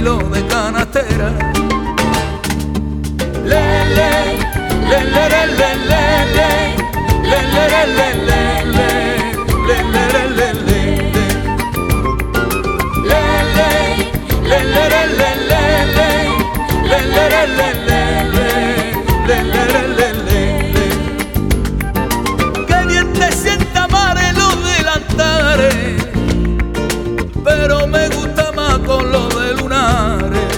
hilo de canastera. Le, le, le, le, le, le, le, le, le, le, le, le, le, le, le, le, le, le, le. Qué bien te sienta amar en los delantares, pero me gusta más con los de lunares.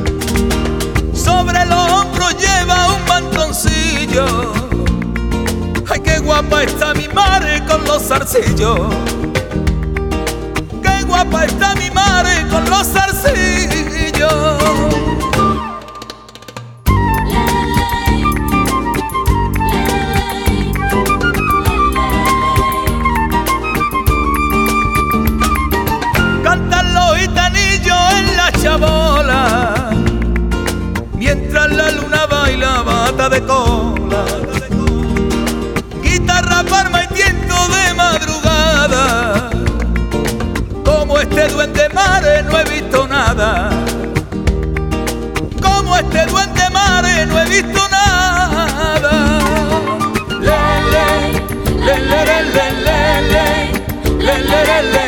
Sobre los hombros lleva un mantoncillo. Ay, qué guapa está mi madre con los zarcillos. Qué guapa está mi madre con los zarcillos. Cantan los gitanillos en la chabola, mientras la luna baila bata de cola. Guitarra, palma y tiento de madrugada. Como este duende mare no he visto nada. Como este duende mare no he visto nada. Le, le, le, le, le, le, le, le, le, le, le.